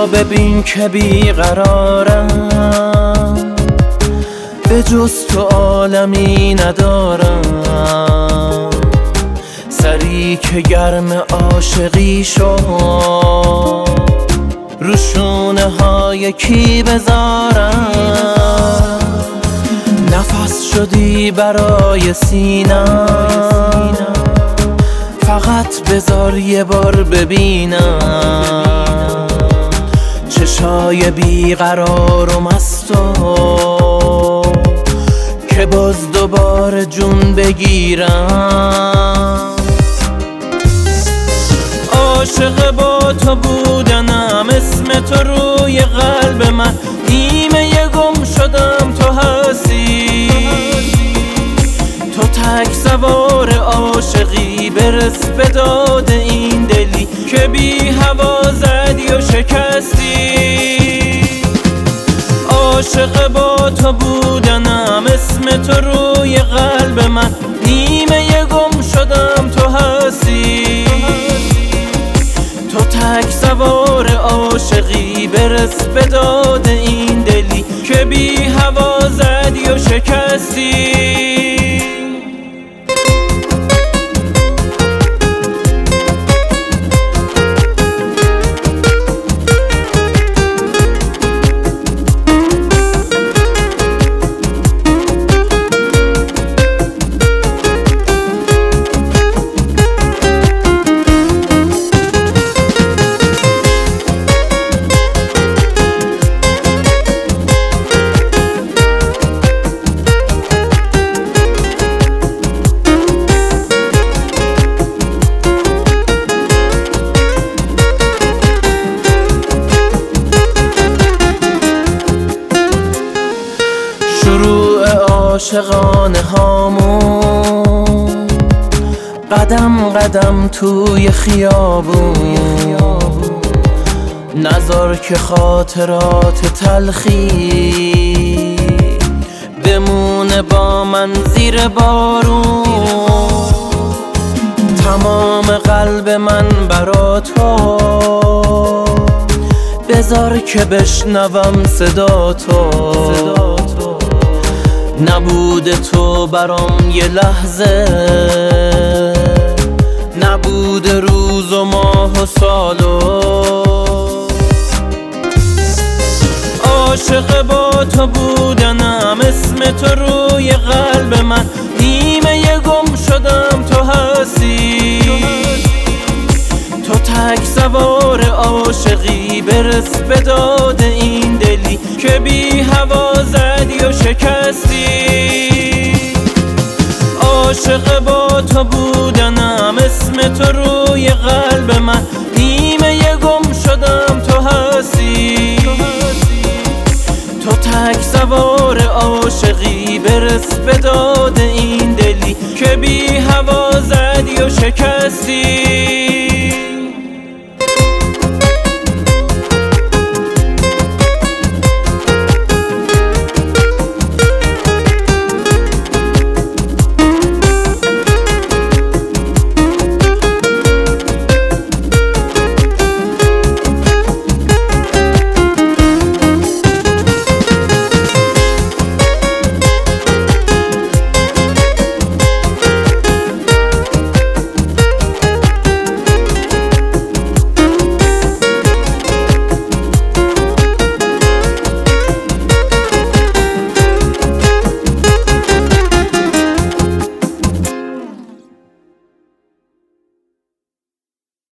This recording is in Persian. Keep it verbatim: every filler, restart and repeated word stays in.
را ببین که بیقرارم، به جز تو عالمی ندارم. سری که گرم عاشقی شد، رو شونه های کی بذارم؟ نفس شدی برای سینم، فقط بذار یه بار ببینم. چشای بیقرار و مستو که باز دوباره جون بگیرم. عاشق با تو بودنم، اسم تو روی قلب من، نیمه گم شدم تو هستی. تو تک سوار عاشقی، برس به داد این دلی که بی هوا زدی و شکستی. عاشق با تو بودنم، اسم تو روی قلب من، نیمه گم شدم تو هستی. تو تک سوار عاشقی، برس به داد این دلی که بی هوا زدی و شکستی. شروع عاشقانه هامون، قدم قدم توی خیابون. نذار که خاطرات تلخی بمونه با من زیر بارون. تمام قلب من برا تو، بذار که بشنوم صدا تو. نبود تو برام یه لحظه، نبود روز و ماه و سال و عاشق با تو بودنم، اسم تو روی قلب من، نیمه گم شدم تو هستی. تو تک سوار عاشقی، برس به داد این دلی که بی هوا زدی و شکستی. عاشق با تو بودنم، اسم تو روی قلب من، نیمه گم شدم تو هستی. تو تک سوار عاشقی، برس به داد این دلی که بی هوا زدی و شکستی.